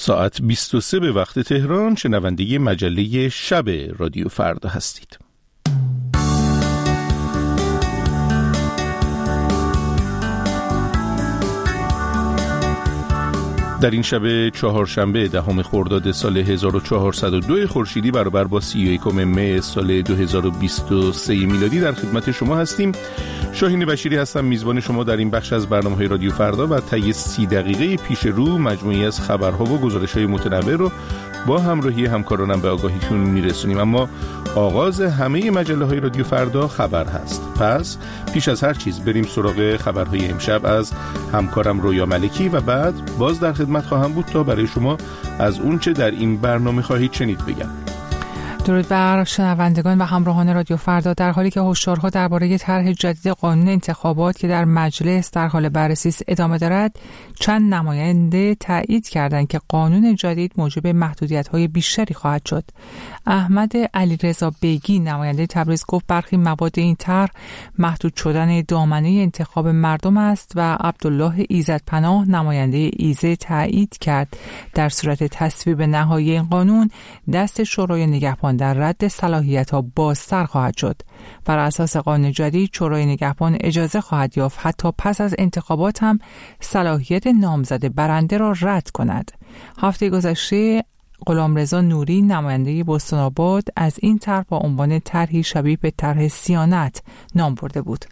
ساعت 23 به وقت تهران، شنونده مجله شب رادیو فردا هستید. در این شب چهارشنبه 10 خرداد سال 1402 خورشیدی برابر با 31 مه سال 2023 میلادی در خدمت شما هستیم. شاهین بشیری هستم، میزبان شما در این بخش از برنامه‌های رادیو فردا و طی 30 دقیقه پیش رو مجموعی از خبرها و گزارش‌های متنوع رو با همراهی همکارانم به آگاهیتون میرسونیم. اما آغاز همه مجله‌های رادیو فردا خبر هست. پس پیش از هر چیز بریم سراغ خبرهای امشب از همکارم رویا ملکی و بعد باز در خدمت خواهم بود تا برای شما از اون چه در این برنامه خواهید شنید بگم. درود بر شنوندگان و همراهان رادیو فردا. در حالی که هشدارها درباره طرح جدید قانون انتخابات که در مجلس در حال بررسی است ادامه دارد، چند نماینده تایید کردند که قانون جدید موجب محدودیت‌های بیشتری خواهد شد. احمد علیرضا بیگی نماینده تبریز گفت برخی مواد این طرح محدود شدن دامنه انتخاب مردم است و عبدالله ایزدپناه نماینده ایزه تایید کرد در صورت تصویب نهایی این قانون دست شورای نگهبان در رد صلاحیت‌ها بازتر خواهد شد. بر اساس قانون جدید شورای نگهبان اجازه خواهد یافت حتی پس از انتخابات هم صلاحیت نامزد برنده را رد کند. هفته گذشته غلامرضا نوری نماینده بستان‌آباد از این طرح با عنوان طرحی شبیه به طرح صیانت نام برده بود.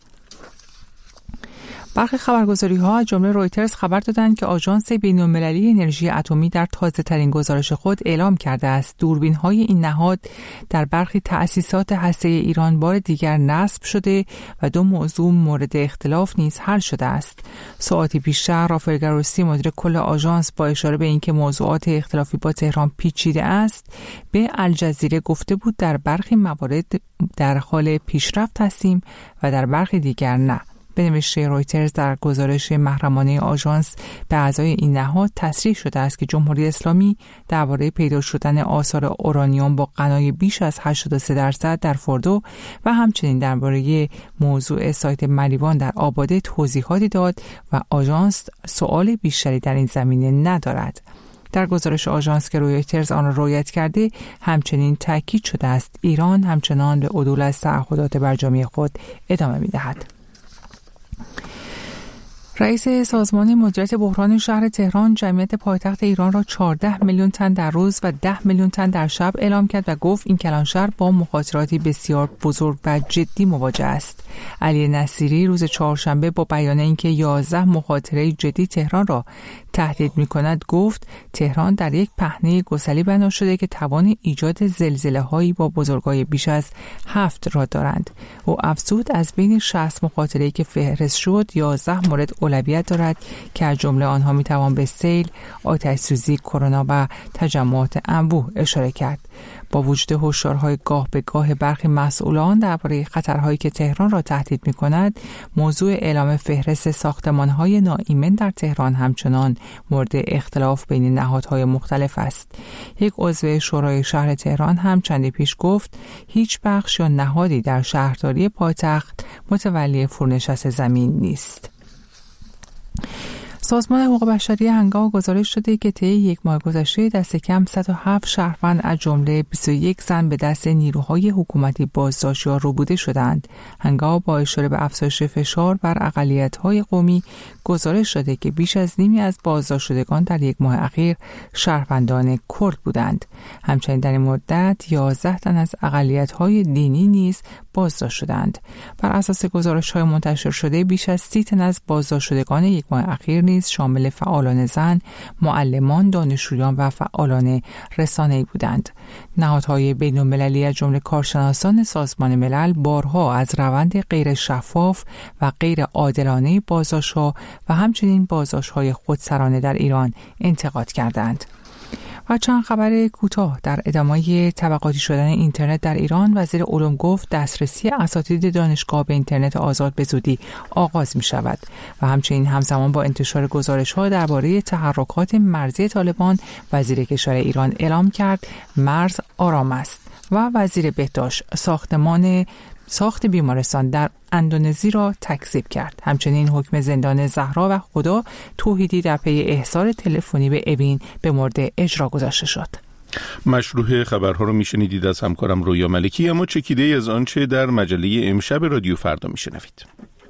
برخی خبرگزاری‌ها از جمله رویترز خبر دادند که آژانس بین‌المللی انرژی اتمی در تازه‌ترین گزارش خود اعلام کرده است دوربین‌های این نهاد در برخی تأسیسات هسته‌ای ایران بار دیگر نصب شده و دو موضوع مورد اختلاف نیز حل شده است. ساعتی پیشتر رافائل گروسی مدیر کل آژانس با اشاره به اینکه موضوعات اختلافی با تهران پیچیده است به الجزیره گفته بود در برخی موارد در حال پیشرفت هستیم و در برخی دیگر نه. به نوشته رویترز در گزارش محرمانه آژانس به اعضای این نهاد تصریح شده است که جمهوری اسلامی درباره پیدا شدن آثار اورانیوم با غنای بیش از 83% در فردو و همچنین درباره موضوع سایت مریوان در آباده توضیحاتی داد و آژانس سؤال بیشتری در این زمینه ندارد. در گزارش آژانس که رویترز آن را روایت کرده همچنین تاکید شده است ایران همچنان به عدول از تعهدات برجامی خود ادامه می‌دهد. رئیس سازمان مدیریت بحران شهر تهران جمعیت پایتخت ایران را 14 میلیون تن در روز و 10 میلیون تن در شب اعلام کرد و گفت این کلانشهر با مخاطراتی بسیار بزرگ و جدی مواجه است. علی نصیری روز چهارشنبه با بیان اینکه 11 مخاطره جدی تهران را تهدید می‌کند گفت تهران در یک پهنه گسلی بنا شده که توان ایجاد زلزله‌هایی با بزرگی بیش از 7 را دارند. او افزود از بین 60 مخاطره‌ای که فهرست شد 11 مورد اولویت دارد که از جمله آنها میتوان به سیل، آتش‌سوزی، کرونا و تجمعات انبوه اشاره کرد. با وجود هشدارهای گاه به گاه برخی مسئولان درباره خطرهایی که تهران را تهدید می‌کند، موضوع اعلام فهرست ساختمان‌های ناایمن در تهران همچنان مورد اختلاف بین نهادهای مختلف است. یک عضو شورای شهر تهران هم چندی پیش گفت هیچ بخش یا نهادی در شهرداری پایتخت متولی فرونشست زمین نیست. سازمان حقوق بشری هنگام گزارش شده که طی یک ماه گذشته دست کم 107 شهروند از جمله 21 زن به دست نیروهای حکومتی بازداشت یا ربوده شدند. هنگام با اشاره به افزایش فشار بر اقلیت‌های قومی گزارش شده که بیش از نیمی از بازداشت شدگان در یک ماه اخیر شهروندان کرد بودند. همچنین در این مدت 11 تن از اقلیت‌های دینی نیز بازداشت شدند. بر اساس گزارش‌های منتشر شده بیش از 30 تن از بازداشت شدگان یک ماه اخیر نیز شامل فعالان زن، معلمان، دانشجویان و فعالان رسانه‌ای بودند. نهادهای بین‌المللی از جمله کارشناسان سازمان ملل بارها از روند غیر شفاف و غیر عادلانه بازداشت‌ها و همچنین بازداشت‌های خودسرانه در ایران انتقاد کردند. و چند خبر کوتاه در ادامه طبقاتی شدن اینترنت در ایران، وزیر علوم گفت دسترسی اساتید دانشگاه به اینترنت آزاد به زودی آغاز می شود و همچنین همزمان با انتشار گزارش‌ها درباره تحرکات مرزی طالبان، وزیر کشور ایران اعلام کرد مرز آرام است و وزیر بهداشت ساختمان ساخت بیمارستان در اندونزی را تکذیب کرد. همچنین حکم زندان زهرا و خدا توحیدی در پی احضار تلفنی به اوین به مورد اجرا گذاشته شد. مشروح خبرها رو میشنیدید از همکارم رویا ملکی، اما چکیده از آنچه در مجله امشب رادیو فردا میشنوید.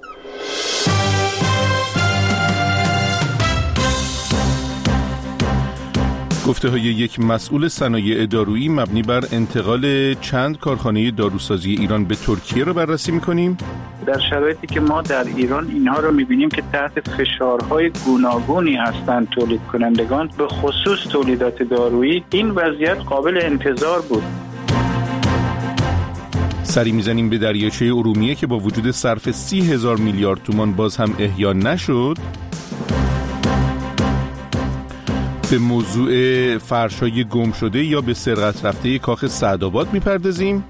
گفته‌های یک مسئول صنایع دارویی مبنی بر انتقال چند کارخانه داروسازی ایران به ترکیه را بررسی می‌کنیم. در شرایطی که ما در ایران اینها رو می‌بینیم که تحت فشارهای گوناگونی هستند تولید کنندگان، به خصوص تولیدات دارویی، این وضعیت قابل انتظار بود. سری میزنیم به دریاچه ارومیه که با وجود صرف 30,000 میلیارد تومان باز هم احیا نشد. به موضوع فرش‌های گم شده یا به سرقت رفته کاخ سعدآباد میپردازیم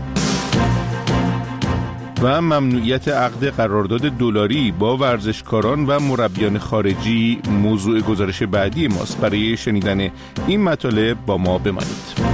و ممنوعیت عقد قرارداد دلاری با ورزشکاران و مربیان خارجی موضوع گزارش بعدی ماست. برای شنیدن این مطالب با ما بمانید.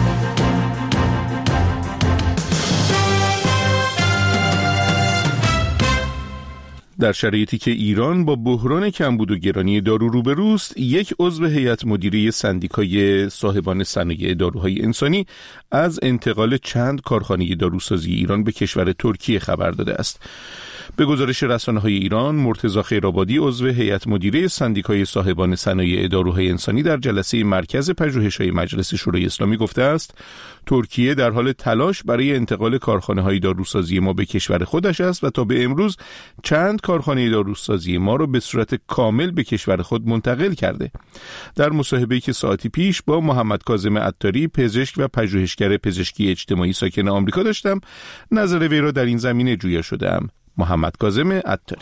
در شرایطی که ایران با بحران کمبود و گرانی دارو روبروست، یک عضو هیئت مدیره سندیکای صاحبان صنایع داروهای انسانی از انتقال چند کارخانه داروسازی ایران به کشور ترکیه خبر داده است. به گزارش رسانه‌های ایران، مرتضی خیرآبادی عضو هیئت مدیره سندیکای صاحبان صنایع داروهای انسانی در جلسه مرکز پژوهش‌های مجلس شورای اسلامی گفته است ترکیه در حال تلاش برای انتقال کارخانه‌های داروسازی ما به کشور خودش است و تا به امروز چند کارخانه داروسازی ما را به صورت کامل به کشور خود منتقل کرده. در مصاحبه‌ای که ساعتی پیش با محمد کاظم عطاری، پزشک و پژوهشگر پزشکی اجتماعی ساکن آمریکا داشتم، نظر وی را در این زمینه جویا شده‌ام. محمد کاظم عطاری: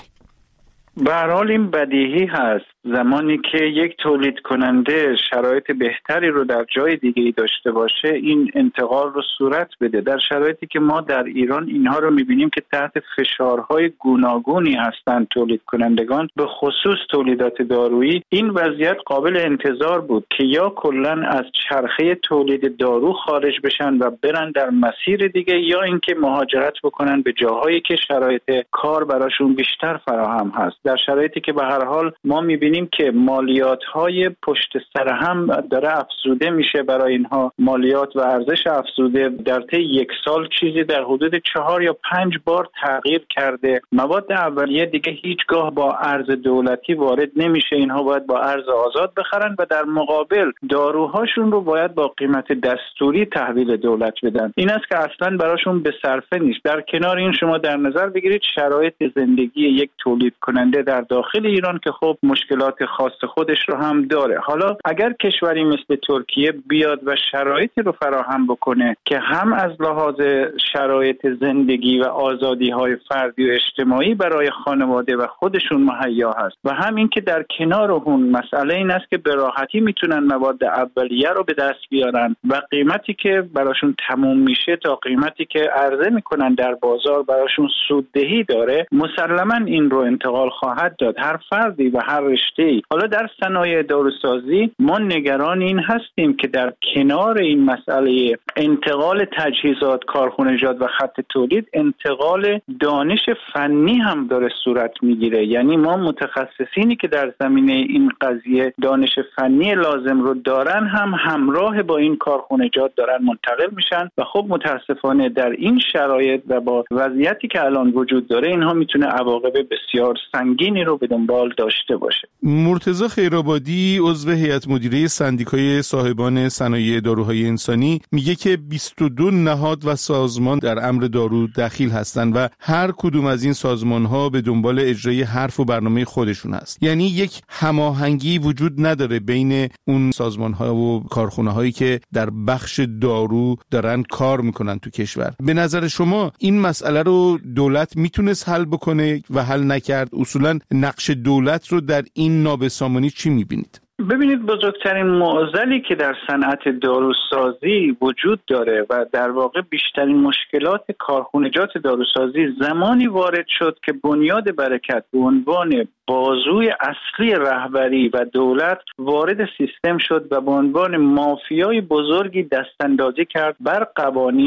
به هر حال این بدیهی هست زمانی که یک تولید کننده شرایط بهتری رو در جای دیگه‌ای داشته باشه این انتقال رو صورت بده. در شرایطی که ما در ایران اینها رو می‌بینیم که تحت فشارهای گوناگونی هستند تولید کنندگان، به خصوص تولیدات دارویی، این وضعیت قابل انتظار بود که یا کلاً از چرخه تولید دارو خارج بشن و برن در مسیر دیگه، یا اینکه مهاجرت بکنن به جاهایی که شرایط کار براشون بیشتر فراهم هست. در شرایطی که به هر حال ما می‌بینیم که مالیات‌های پشت سر هم داره افزوده میشه برای اینها، مالیات و ارزش افزوده در طی یک سال چیزی در حدود 4 یا 5 بار تغییر کرده. مواد اولیه دیگه هیچگاه با ارز دولتی وارد نمیشه، اینها باید با ارز آزاد بخرن و در مقابل داروهاشون رو باید با قیمت دستوری تحویل دولت بدن. این است که اصلاً براشون به صرفه نیست. در کنار این شما در نظر بگیرید شرایط زندگی یک تولید کننده در داخل ایران که خب مشکلات خاص خودش رو هم داره. حالا اگر کشوری مثل ترکیه بیاد و شرایطی رو فراهم بکنه که هم از لحاظ شرایط زندگی و آزادی‌های فردی و اجتماعی برای خانواده و خودشون مهیا هست و هم این که در کنار اون مسئله این است که به راحتی میتونن مواد اولیه رو به دست بیارن و قیمتی که براشون تموم میشه تا قیمتی که عرضه میکنن در بازار براشون سوددهی داره، مسلماً این رو انتقال خواهد داد هر فردی و هر رشته‌ای. حالا در صنایع داروسازی ما نگران این هستیم که در کنار این مسئله انتقال تجهیزات، کارخانجات و خط تولید، انتقال دانش فنی هم داره صورت میگیره. یعنی ما متخصصینی که در زمینه این قضیه دانش فنی لازم رو دارن هم همراه با این کارخانجات دارن منتقل میشن و خب متاسفانه در این شرایط و با وضعیتی که الان وجود داره اینها میتونه عواقب بسیار سنگینی رو به دنبال داشته باشه. مرتضی خیرآبادی عضو هیئت مدیره سندیکای صاحبان صنایع داروهای انسانی میگه که 22 نهاد و سازمان در امر دارو دخیل هستند و هر کدوم از این سازمان‌ها به دنبال اجرای حرف و برنامه خودشون هست. یعنی یک هماهنگی وجود نداره بین اون سازمان‌ها و کارخانه‌هایی که در بخش دارو دارن کار میکنن تو کشور. به نظر شما این مسئله رو دولت میتونست حل بکنه و حل نکرد؟ اصولاً نقش دولت رو در این نابسامانی چی میبینید؟ ببینید، بزرگترین معضلی که در صنعت داروسازی وجود داره و در واقع بیشترین مشکلات کارخانجات داروسازی زمانی وارد شد که بنیاد برکت به عنوان بازوی اصلی رهبری و دولت وارد سیستم شد و به عنوان مافیای بزرگی دستاندازی کرد بر قوانین،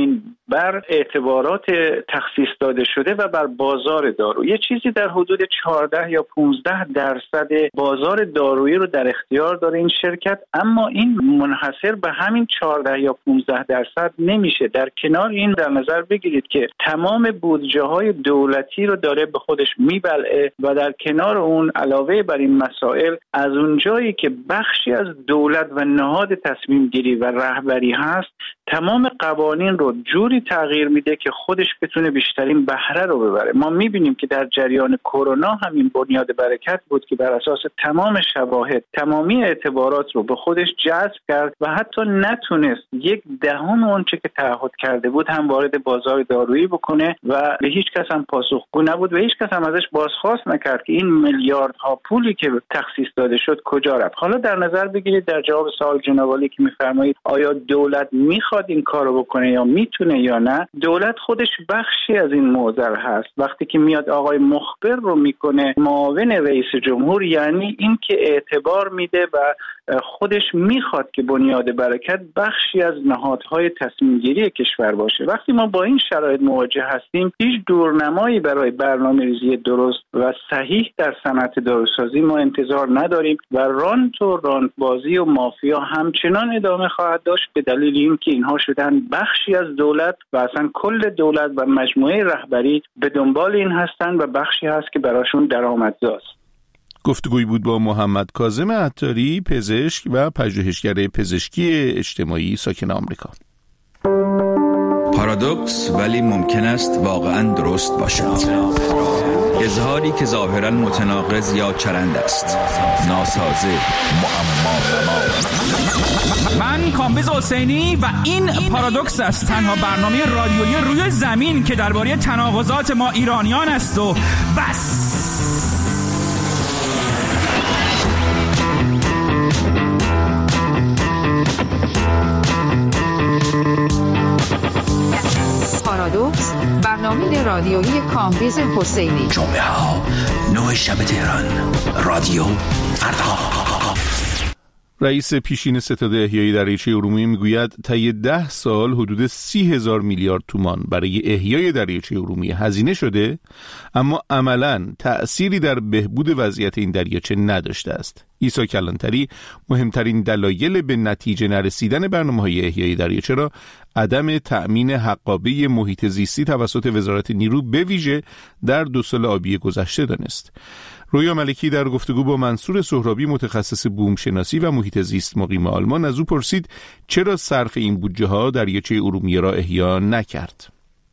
بر اعتبارات تخصیص داده شده و بر بازار دارو. یه چیزی در حدود 14 یا 15% بازار دارویی رو در اختیار داره این شرکت، اما این منحصر به همین 14 یا 15% نمیشه. در کنار این در نظر بگیرید که تمام بودجه‌های دولتی رو داره به خودش میبلعه و در کنار اون علاوه بر این مسائل از اونجایی که بخشی از دولت و نهاد تصمیم گیری و رهبری هست تمام قوانین رو جوری تغییر میده که خودش بتونه بیشترین بهره رو ببره. ما میبینیم که در جریان کرونا همین بنیاد برکت بود که بر اساس تمام شواهد تمامی اعتبارات رو به خودش جذب کرد و حتی نتونست 1/10 اونچه که تعهد کرده بود هم وارد بازار دارویی بکنه و به هیچ کس هم پاسخگو نبود و هیچ کس هم ازش بازخواست نکرد که این میلیاردها پولی که تخصیص داده شد کجا رفت. حالا در نظر بگیرید در جواب سوال جناب عالی که میفرمایید آیا دولت میخواد این کارو بکنه یا میتونه یا نه، دولت خودش بخشی از این معضل هست. وقتی که میاد آقای مخبر رو میکنه معاون رئیس جمهور، یعنی این که اعتبار میده و خودش میخواد که بنیاد برکت بخشی از نهادهای تصمیم گیری کشور باشه. وقتی ما با این شرایط مواجه هستیم هیچ دورنمایی برای برنامه‌ریزی درست و صحیح در صنعت داروسازی ما انتظار نداریم و رانت و رانت بازی و مافیا همچنان ادامه خواهد داشت به دلیل اینکه اینها شدن بخشی از دولت و اصلا کل دولت و مجموعه رهبری به دنبال این هستن و بخشی هست که براشون درآمدزاست. گفتگویی بود با محمد کاظم عطاری، پزشک و پژوهشگر پزشکی اجتماعی ساکن آمریکا. پارادوکس ولی ممکن است واقعاً درست باشد. اظهاری که ظاهراً متناقض یا چرند است، ناسازه، معما. من کامبیز حسینی و این پارادوکس است، تنها برنامه رادیویی روی زمین که درباره تناقضات ما ایرانیان است و بس. پارادوکس، برنامه رادیویی کامبیز حسینی. جمعه ها 9 شب تهران، رادیو فردا. رئیس پیشین ستاد احیای دریاچه ارومیه میگوید طی 10 سال حدود 30,000 میلیارد تومان برای احیای دریاچه ارومیه هزینه شده، اما عملاً تأثیری در بهبود وضعیت این دریاچه نداشته است. عیسی کلانتری مهمترین دلایل به نتیجه نرسیدن برنامه‌های احیای دریاچه را عدم تأمین حقابه محیط زیستی توسط وزارت نیرو به ویژه در 2 سال آبی گذشته دانست. رویا ملکی در گفتگو با منصور سهرابی متخصص بوم شناسی و محیط زیست مقیم آلمان از او پرسید چرا صرف این بودجه ها دریاچه ارومیه را احیا نکرد.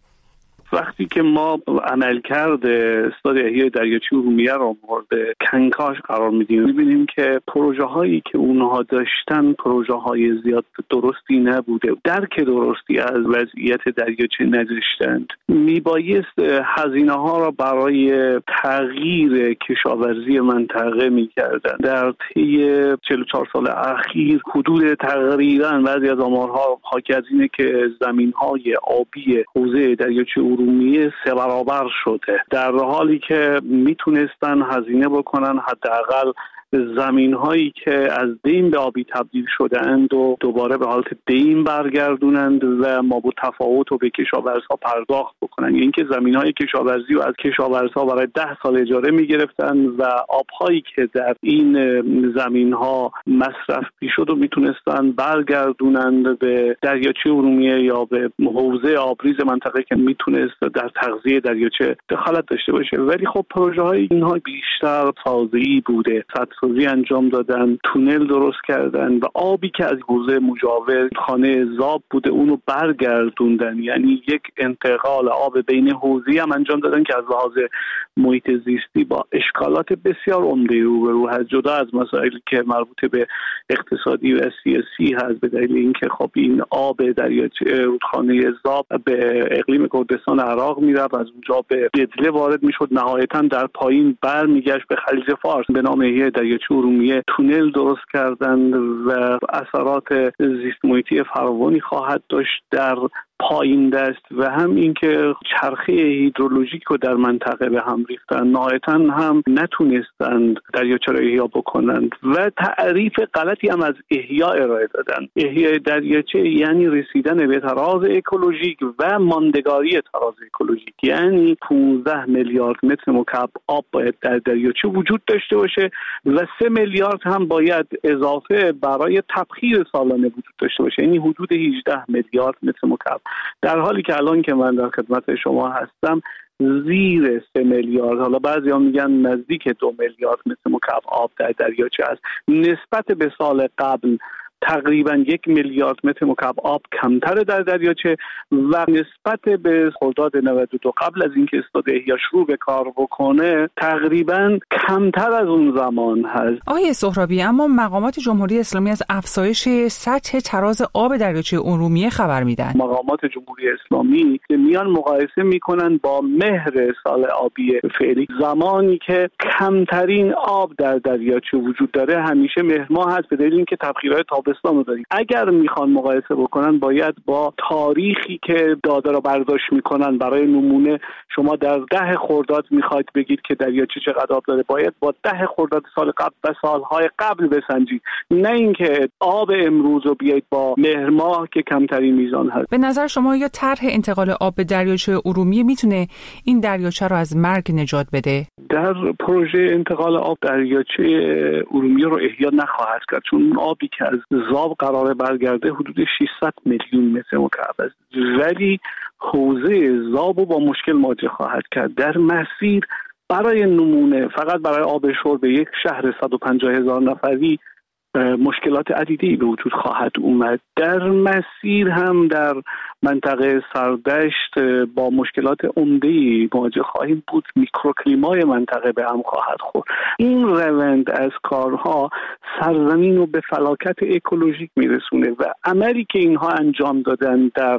وقتی که ما عملکرد استاد احیای دریاچه ارومیه را مورد کنکاش قرار میدیم میبینیم که پروژه هایی که اونها داشتن پروژه های زیاد درستی نبوده، درک درستی از وضعیت دریاچه نداشتند. میبایست هزینه ها را برای تغییر کشاورزی منطقه میکردن. در طی 44 سال اخیر حدود تقریبا بعضی از آمارها حاکی از اینه که زمین های آبی حوزه دریاچه ارومیه 3 برابر شده، در حالی که میتونستن هزینه بکنن حداقل زمین هایی که از دیم به آبی تبدیل شده‌اند و دوباره به حالت دیم برگردونند و ما با تفاوت و به کشاورزها پرداخت بکنن. یعنی اینکه زمین های کشاورزی و از کشاورزها برای 10 سال اجاره میگرفتن و آبهایی که در این زمین ها مصرف میشد و میتونستن برگردونند به دریاچه ارومیه یا به حوزه آبریز منطقه که میتونست در تغذیه دریاچه دخالت داشته باشه. ولی خب پروژه های اینها بیشتر سازی بوده، سدسازی انجام دادن، تونل درست کردن و آبی که از حوزه مجاور خانه زاب بوده اونو برگردوندن. یعنی یک انتقال آب بین حوزه‌ای هم انجام دادن که از لحاظ محیط زیستی با اشکالات بسیار عمده روبرو هست، جدا از مسائلی که مربوط به اقتصادی و سیاسی هست، به دلیل اینکه خب این آب دریاچه رودخانه زاب به اقلیم کردستان عراق میرفت، از اونجا به دجله وارد میشد، نهایتاً در پایین برمیگشت به خلیج فارس. به نام احیای دریاچه ارومیه تونل درست کردند و اثرات زیست محیطی فراوانی خواهد داشت در پایین دست و هم اینکه چرخه هیدرولوژیک رو در منطقه به هم ریختن، نهایتاً هم نتونستند دریاچه رو احیا بکنند و تعریف غلطی هم از احیا ارائه دادن. احیای دریاچه یعنی رسیدن به تراز اکولوژیک و ماندگاری تراز اکولوژیک، یعنی 15 میلیارد متر مکعب آب باید در دریاچه وجود داشته باشه و 3 میلیارد هم باید اضافه برای تبخیر سالانه وجود داشته باشه، یعنی حدود 18 میلیارد متر مکعب. در حالی که الان که من در خدمت شما هستم زیر 3 میلیارد، حالا بعضی‌ها میگن نزدیک 2 میلیارد متر مکعب آب در دریاچه است. نسبت به سال قبل تقریبا 1 میلیارد متر مکعب آب کمتر در دریاچه و نسبت به خرداد 92 قبل از اینکه استاد احیا شروع به کار بکنه تقریبا کمتر از اون زمان هست. آقای سهرابی، اما مقامات جمهوری اسلامی از افزایش سطح تراز آب دریاچه ارومیه خبر میدن. مقامات جمهوری اسلامی میان مقایسه میکنن با مهر سال آبی فعلی، زمانی که کمترین آب در دریاچه وجود داره همیشه مهر ماه هست، به دلیل اینکه تبخیرات تابستان رو داریم. اگر میخوان مقایسه بکنن باید با تاریخی که داده رو برداشت میکنن، برای نمونه شما در 10 خرداد میخواید بگید که دریاچه چقدر آب داره، باید با 10 خرداد سال قبل و سالهای قبل بسنجید، نه اینکه آب امروز رو بیایید با مهر ماه که کمترین میزان هست. به نظر شما یا طرح انتقال آب به دریاچه ارومیه میتونه این دریاچه رو از مرگ نجات بده؟ در پروژه انتقال آب دریاچه ارومیه رو احیا نخواهد کرد، چون آبی که از زاب قراره برگرده حدود 600 میلیون متر مکعب است، ولی حوزه زاب رو با مشکل مواجه خواهد کرد. در مسیر برای نمونه فقط برای آب شرب یک شهر 150,000 نفری مشکلات عدیدی به وجود خواهد اومد. در مسیر هم در منطقه سردشت با مشکلات عمده‌ای مواجه خواهیم بود، میکروکلیمای منطقه به هم خواهد خورد. این روند از کارها سرزمین رو به فلاکت اکولوژیک میرسونه و عملی که اینها انجام دادن در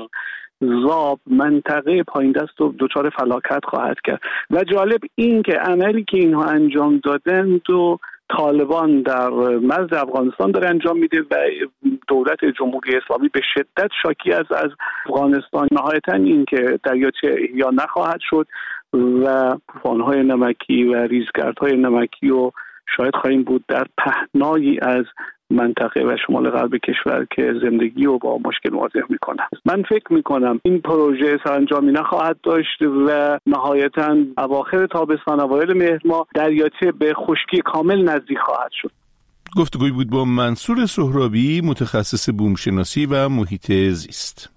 زاب منطقه پایین دست رو دچار فلاکت خواهد کرد. و جالب این که عملی که اینها انجام دادن و طالبان در مرز افغانستان داره انجام میده و دولت جمهوری اسلامی به شدت شاکی از افغانستان. نهایتاً این که دریاچه احیا نخواهد شد و طوفان‌های نمکی و ریزگردهای نمکی رو شاید خواهیم بود در پهنایی از منطقه و شمال غرب کشور که زندگی رو با مشکل مواجه میکنه. من فکر میکنم این پروژه سرانجامی نخواهد داشت و نهایتاً اواخر تابستان اوایل مهر ماه دریاچه به خشکی کامل نزدیک خواهد شد. گفتگوی بود با منصور سهرابی، متخصص بومشناسی و محیط زیست.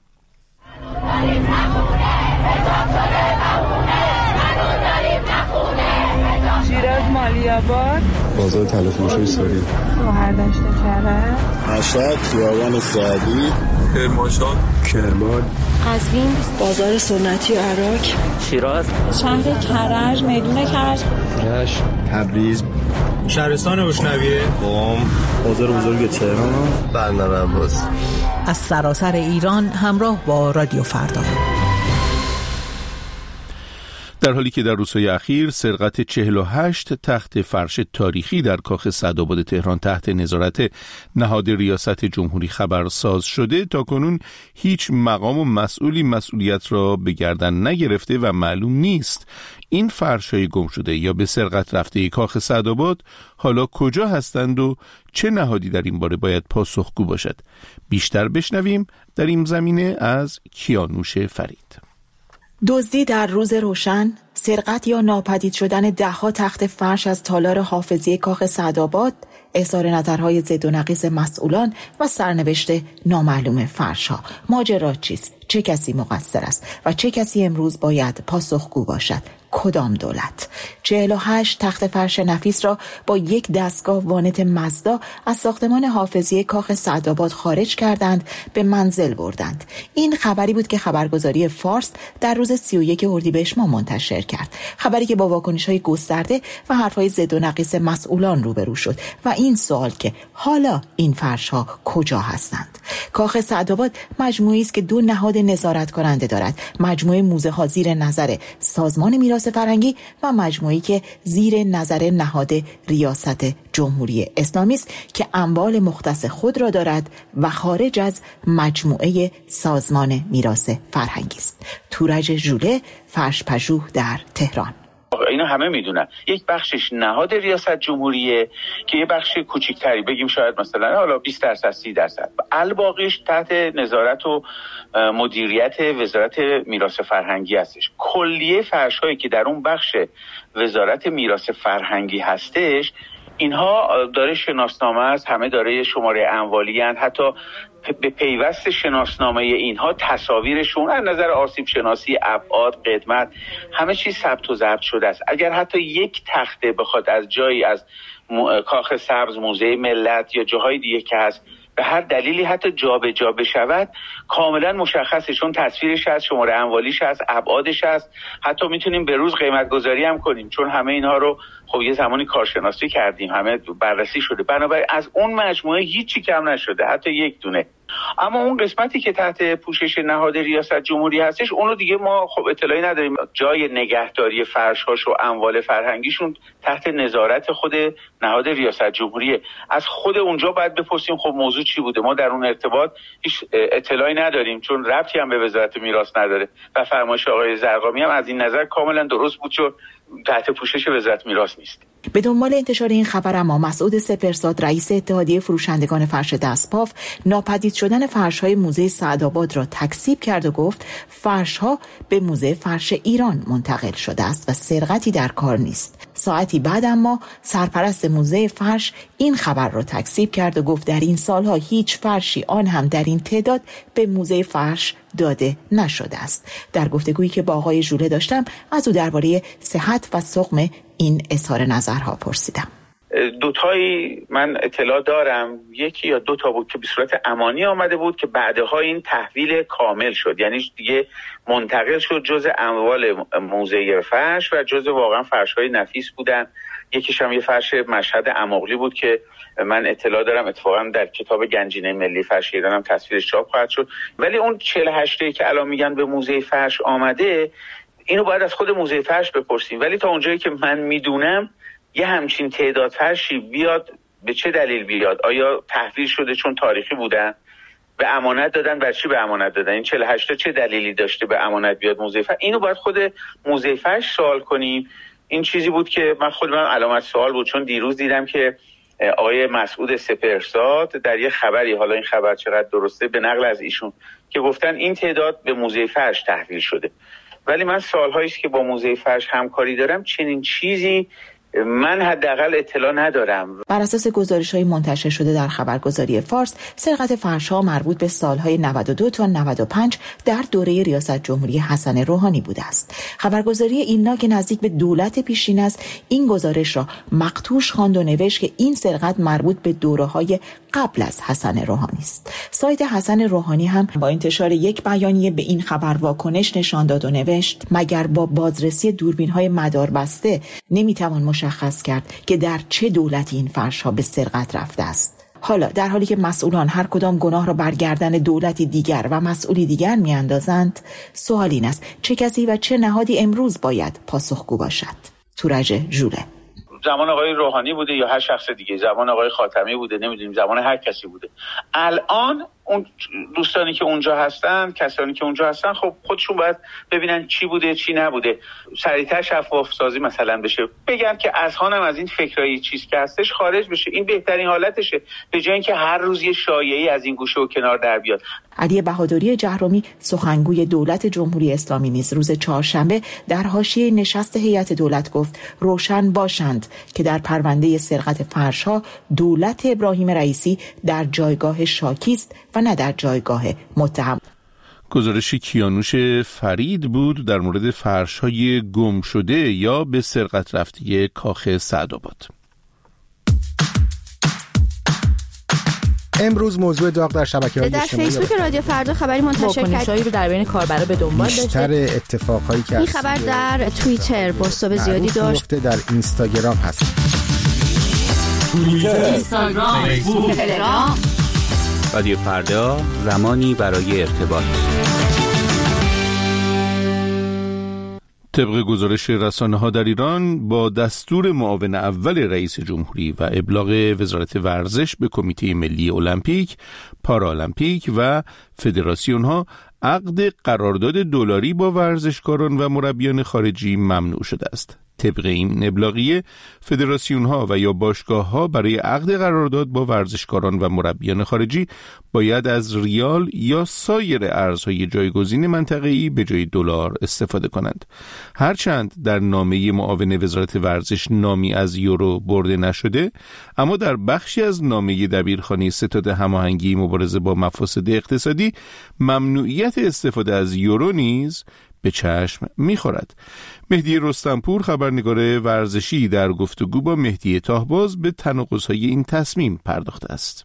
شیراز مالی‌آباد، بازار تلفروشی ساری، گوهردشت کرج، مشهد، خیابان سعدی، کرمانشاه، کرمان، قزوین، بازار سنتی عراق، شیراز، شهر کرج، میدون کرج، رشت، تبریز، شهرستان اشنویه، قم، بازار بزرگ تهران، بندر عباس. از سراسر ایران همراه با رادیو فردا. در حالی که در روزهای اخیر سرقت 48 تخت فرش تاریخی در کاخ سعدآباد تهران تحت نظارت نهاد ریاست جمهوری خبرساز شده، تاکنون هیچ مقام و مسئولی مسئولیت را به گردن نگرفته و معلوم نیست این فرش‌های گم شده یا به سرقت رفته کاخ سعدآباد حالا کجا هستند و چه نهادی در این باره باید پاسخگو باشد. بیشتر بشنویم در این زمینه از کیانوش فرید. دزدی در روز روشن، سرقت یا ناپدید شدن ده‌ها تخت فرش از تالار حافظی کاخ سعدآباد، اظهار نظرهای ضد و نقیض مسئولان و سرنوشت نامعلوم فرش‌ها. ماجرا چیست؟ چه کسی مقصر است و چه کسی امروز باید پاسخگو باشد؟ کدام دولت؟ 48 تخت فرش نفیس را با یک دستگاه وانت مزدا از ساختمان حافظی کاخ سعدآباد خارج کردند، به منزل بردند. این خبری بود که خبرگزاری فارس در روز 31 اردیبهشت ماه منتشر کرد. خبری که با واکنش‌های گسترده و حرف‌های ضد و نقیض مسئولان روبرو شد و این سوال که حالا این فرش‌ها کجا هستند؟ کاخ سعدآباد مجموعه‌ای است که دو نهاد نظارت کننده دارد. مجموعه موزه‌ها زیر نظر سازمان میراث میراث فرهنگی و مجموعه‌ای که زیر نظر نهاد ریاست جمهوری اسلامی است که اموال مختص خود را دارد و خارج از مجموعه سازمان میراث فرهنگی است. تورج ژوله، فرش پژوه در تهران. اینا همه میدونن یک بخشش نهاد ریاست جمهوریه که یه بخش کوچیکتری بگیم شاید مثلا حالا 20% 30%، الباقیش تحت نظارت و مدیریت وزارت میراث فرهنگی هستش. کلیه فرش‌هایی که در اون بخش وزارت میراث فرهنگی هستش اینها داره شناسنامه است، همه داره شماره اموالی هستند، حتی به پیوست شناسنامه اینها تصاویرشون از نظر آسیب شناسی، ابعاد، قدمت، همه چیز ثبت و ضبط شده است. اگر حتی یک تخته بخواد از جایی از کاخ سبز، موزه ملت یا جاهای دیگه که هست به هر دلیلی حتی جابجا بشود کاملا مشخصه، چون تصویرش هست، شماره اموالیش هست، ابعادش هست، حتی میتونیم به روز قیمت گذاری هم کنیم چون همه اینها رو خب یه زمانی کارشناسی کردیم، همه بررسی شده، بنابراین از اون مجموعه هیچی کم نشده، حتی یک دونه. اما اون قسمتی که تحت پوشش نهاد ریاست جمهوری هستش اونو دیگه ما خب اطلاعی نداریم. جای نگهداری فرش‌هاش و اموال فرهنگیشون تحت نظارت خود نهاد ریاست جمهوریه. از خود اونجا باید بپرسیم خب موضوع چی بوده. ما در اون ارتباط هیچ اطلاعی نداریم چون ربطی هم به وزارت میراث نداره و فرمایش آقای زرقامی هم از این نظر کاملا درست بود چون تحت پوشش وزارت میراث نیست. به دنبال انتشار این خبر اما مسعود سپهرزاد رئیس اتحادیه فروشندگان فرش دستباف ناپدید شدن فرش‌های موزه سعدآباد را تکذیب کرد و گفت فرش‌ها به موزه فرش ایران منتقل شده است و سرقتی در کار نیست. ساعتی بعد اما سرپرست موزه فرش این خبر را تکذیب کرد و گفت در این سالها هیچ فرشی آن هم در این تعداد به موزه فرش داده نشده است. در گفتگویی که با آقای ژوله داشتم از او درباره صحت و سقم این اظهار نظرها پرسیدم. دوتایی من اطلاع دارم، یکی یا دوتا بود که به صورت امانی آمده بود که بعدها این تحویل کامل شد، یعنی دیگه منتقل شد جز اموال موزه فرش و جز واقعا فرش‌های نفیس بودن. یکیش هم یه فرش مشهد اماغلی بود که من اطلاع دارم اتفاقا در کتاب گنجینه ملی فرش ایران هم تصویرش چاپ خواهد شد. ولی اون 48 که الان میگن به موزه فرش آمده اینو باید از خود موزه فرش بپرسیم. ولی تا اونجایی که من میدونم یه همچین تعداد فرشی بیاد به چه دلیل بیاد؟ آیا تحویل شده چون تاریخی بودن؟ به امانت دادن؟ بر چی به امانت دادن؟ این 48 چه دلیلی داشته به امانت بیاد موزه فرش؟ اینو باید خود موزه فرش سوال کنیم. این چیزی بود که من علامت سوال بود چون دیروز دیدم که آقای مسعود سپهرزاد در یه خبری، حالا این خبر چقدر درسته، به نقل از ایشون که گفتن این تعداد به موزه فرش تحویل شده. ولی من سال‌هایی است که با موزه فرش همکاری دارم، چنین چیزی من حداقل اطلاع ندارم. بر اساس گزارش‌های منتشر شده در خبرگزاری فارس، سرقت فرش‌ها مربوط به سال‌های 92 تا 95 در دوره ریاست جمهوری حسن روحانی بوده است. خبرگزاری اینا که نزدیک به دولت پیشین است، این گزارش را مقتوش خواند و نوشت که این سرقت مربوط به دوره‌های قبل از حسن روحانی است. سایت حسن روحانی هم با انتشار یک بیانیه به این خبر واکنش نشان داد و نوشت مگر با بازرسی دوربین‌های مداربسته نمی‌توان مشخص کرد که در چه دولتی این فرش‌ها به سرقت رفته است. حالا در حالی که مسئولان هر کدام گناه را بر گردن دولتی دیگر و مسئولی دیگر میاندازند، سوال این است چه کسی و چه نهادی امروز باید پاسخگو باشد؟ تورج ژوله. زمان آقای روحانی بوده یا هر شخص دیگه، زمان آقای خاتمی بوده، نمیدونیم، زمان هر کسی بوده. الان اون دوستانی که اونجا هستن، کسانی که اونجا هستن، خب خودشون باید ببینن چی بوده چی نبوده، سریعتر شفاف سازی مثلا بشه، بگن که اذهانم از این فکرایی چیز که هستش خارج بشه. این بهترین حالتشه به جای اینکه هر روز یه شایعه‌ای از این گوشه و کنار در بیاد. علی بهادری جهرمی سخنگوی دولت جمهوری اسلامی نیز روز چهارشنبه در حاشیه نشست هیئت دولت گفت روشن باشند که در پرونده سرقت فرش‌ها دولت ابراهیم رئیسی در جایگاه شاکی است و نه در جایگاه متهم. گزارش کیانوش فرید بود در مورد فرش‌های گم شده یا به سرقت رفته کاخ سعدآباد. امروز موضوع داغ در شبکه‌های اجتماعی در فیسبوک رادیو فردا خبری منتشر کرد رو در بین کاربرا به دنبال داشته. بیشتر اتفاقایی که این خبر در توییتر بازتاب زیادی داشت، در اینستاگرام هست. اینستاگرام، فیسبوک، تلگرام. رادیو فردا، زمانی برای ارتباط. طبق گزارش رسانه‌ها در ایران با دستور معاون اول رئیس جمهوری و ابلاغ وزارت ورزش به کمیته ملی المپیک، پارالمپیک و فدراسیون‌ها عقد قرارداد دلاری با ورزشکاران و مربیان خارجی ممنوع شده است. طبق این ابلاغیه فدراسیون‌ها و یا باشگاه‌ها برای عقد قرارداد با ورزشکاران و مربیان خارجی باید از ریال یا سایر ارزهای جایگزین منطقه‌ای به جای دلار استفاده کنند. هرچند در نامه معاون وزارت ورزش نامی از یورو برده نشده، اما در بخشی از نامه دبیرخانه ستاد هماهنگی مبارزه با مفاسد اقتصادی ممنوعیت استفاده از یورو نیز به چشم می‌خورد. مهدی رستمپور خبرنگار ورزشی در گفتگو با مهدی تاهباز به تناقض‌های این تصمیم پرداخته است.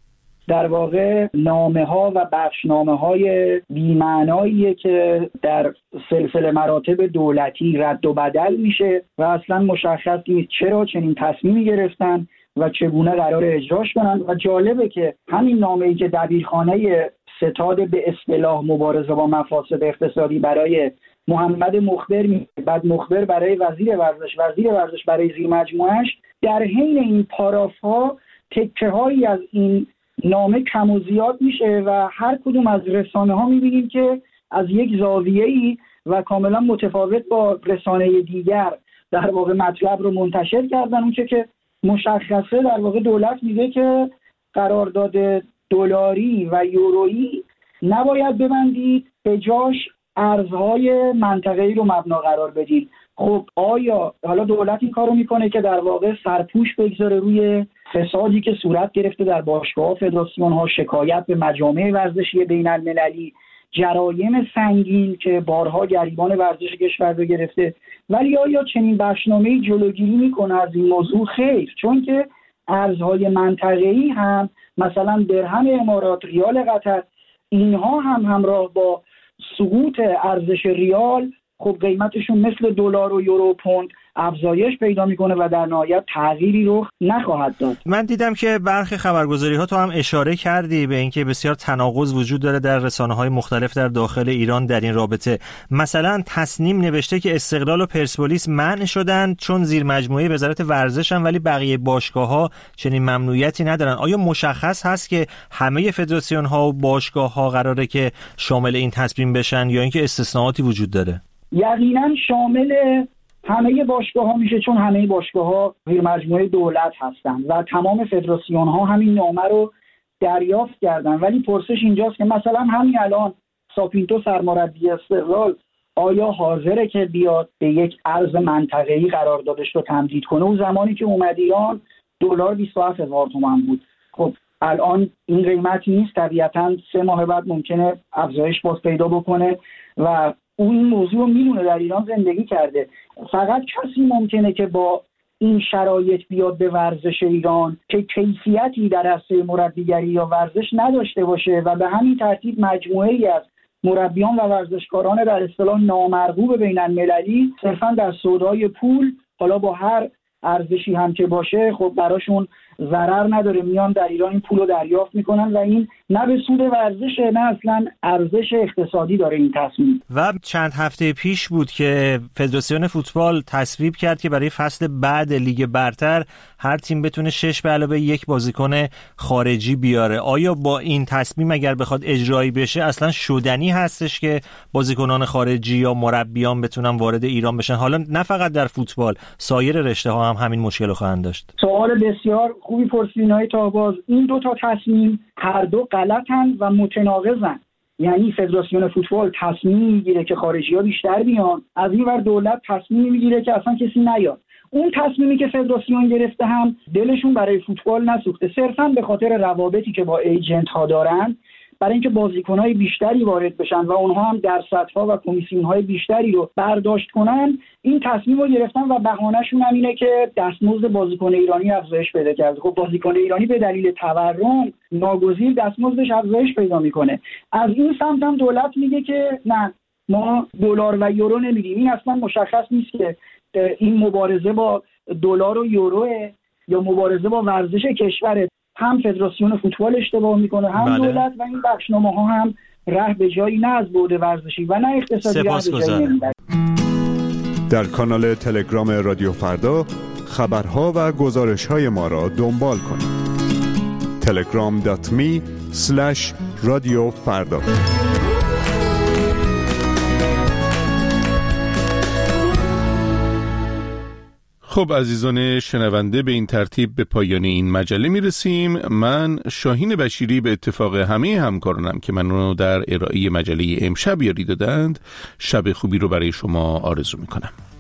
در واقع نامه‌ها و بخشنامه‌های بی‌معناییه که در سلسله مراتب دولتی رد و بدل میشه و اصلا مشخص نیست چرا چنین تصمیمی گرفتن و چگونه قرار اجراش کنن. و جالبه که همین نامه‌ای که دبیرخانه ستاد به اصطلاح مبارزه با مفاسد اقتصادی برای محمد مخبر بعد مخبر برای وزیر ورزش برای زیر مجموعه‌اش، در حین این پاراف‌ها تکه‌هایی از این نامه کم و زیاد میشه و هر کدوم از رسانه‌ها می‌بینیم که از یک زاویه‌ای و کاملا متفاوت با رسانه دیگر در واقع مطلب رو منتشر کردن. اونچه که مشخصه در واقع دولت میگه که قرارداد دلاری و یورویی نباید ببندید، به جاش ارزهای منطقه‌ای رو مبنا قرار بدید. خب آیا حالا دولت این کارو میکنه که در واقع سرپوش بگذاره روی فسادی که صورت گرفته در باشگاه‌ها، فدراسیون‌ها، شکایت به مجامع ورزشی بین‌المللی، جرایم سنگین که بارها گریبان ورزش کشور رو گرفته، ولی آیا چنین بخشنامه‌ای جلوگیری میکنه از این موضوع؟ خیر، چون که ارزهای منطقه‌ای هم مثلا درهم امارات، ریال قطر، اینها هم همراه با سقوط ارزش ریال خب قیمتشون مثل دلار و یورو و پوند افزایش پیدا میکنه و در نهایت تغییری رو نخواهد داد. من دیدم که برخی خبرگزاری‌ها تو هم اشاره کردی به اینکه بسیار تناقض وجود داره در رسانه‌های مختلف در داخل ایران در این رابطه. مثلا تصنیم نوشته که استقلال و پرسپولیس منع شدن چون زیر مجموعه وزارت ورزشن، ولی بقیه باشگاه‌ها چنین ممنوعیتی ندارن. آیا مشخص هست که همه فدراسیون‌ها و باشگاه‌ها قراره که شامل این تصمیم بشن یا اینکه استثناءاتی وجود داره؟ یقینا شامل همه باشگاه‌ها میشه، چون همه باشگاه‌ها زیر مجموعه دولت هستن و تمام فدراسیون‌ها همین نامه رو دریافت کردن. ولی پرسش اینجاست که مثلا همین الان ساپینتو سرمربی استقلال آیا حاضره که بیاد به یک ارز منطقه‌ای قراردادش رو تمدید کنه؟ اون زمانی که اومد ایران دلار 27000 تومان بود. خب الان این قیمت نیست، طبیعتاً 3 ماه بعد ممکنه افزایش باز پیدا بکنه و اون این موضوع رو میدونه، در ایران زندگی کرده. فقط کسی ممکنه که با این شرایط بیاد به ورزش ایران که کیفیتی در عرصه مربیگری یا ورزش نداشته باشه و به همین ترتیب مجموعه‌ای از مربیان و ورزشکاران در اصطلاح نامرغوب بین‌المللی صرفاً در سودای پول، حالا با هر ارزشی هم که باشه، خب براشون ضرر نداره، میان در ایران این پول رو دریافت میکنن و این نه به سود ورزشه نه اصلا ارزش اقتصادی داره این تصمیم. و چند هفته پیش بود که فدراسیون فوتبال تصویب کرد که برای فصل بعد لیگ برتر هر تیم بتونه 6 به علاوه 1 بازیکن خارجی بیاره. آیا با این تصمیم اگر بخواد اجرایی بشه اصلا شدنی هستش که بازیکنان خارجی یا مربیان بتونن وارد ایران بشن؟ حالا نه فقط در فوتبال، سایر رشته‌ها هم همین مشکل رو خواهند داشت. سوال بسیار خوبی پرسیدین های تاهباز. این دو تا تصمیم هر دو غلطن و متناقضن. یعنی فدراسیون فوتبال تصمیم میگیره که خارجی‌ها بیشتر بیان، از این ور دولت تصمیم میگیره که اصلا کسی نیاد. اون تصمیمی که فدراسیون گرفته هم دلشون برای فوتبال نسوخته، صرفاً به خاطر روابطی که با ایجنت ها دارن، برای اینکه بازیکن‌های بیشتری وارد بشن و اونها هم درصدها و کمیسیون‌های بیشتری رو برداشت کنن، این تصمیم رو گرفتن و بهانه‌شون هم اینه که دستمزد بازیکن ایرانی افزایش پیدا کرده. خب بازیکن ایرانی به دلیل تورم ناگزیر دستمزدش افزایش پیدا میکنه. از این سمت هم دولت میگه که نه، ما دلار و یورو نمیدیم. این اصلا مشخص نیست که این مبارزه با دلار و یورو یا مبارزه با ورزش کشوره. هم فدراسیون فوتبال اشتباه میکنه، هم دولت، و این بخشنامه ها هم ره به جایی نه از بعد ورزشی و نه اقتصادی ره به جایی نمیبره. در کانال تلگرام رادیو فردا خبرها و گزارش‌های ما را دنبال کنید. telegram.me/رادیو فردا. خب عزیزان شنونده، به این ترتیب به پایان این مجله میرسیم. من شاهین بشیری به اتفاق همه همکارانم که منو در ارائه مجله امشب یاری دادند، شب خوبی رو برای شما آرزو میکنم.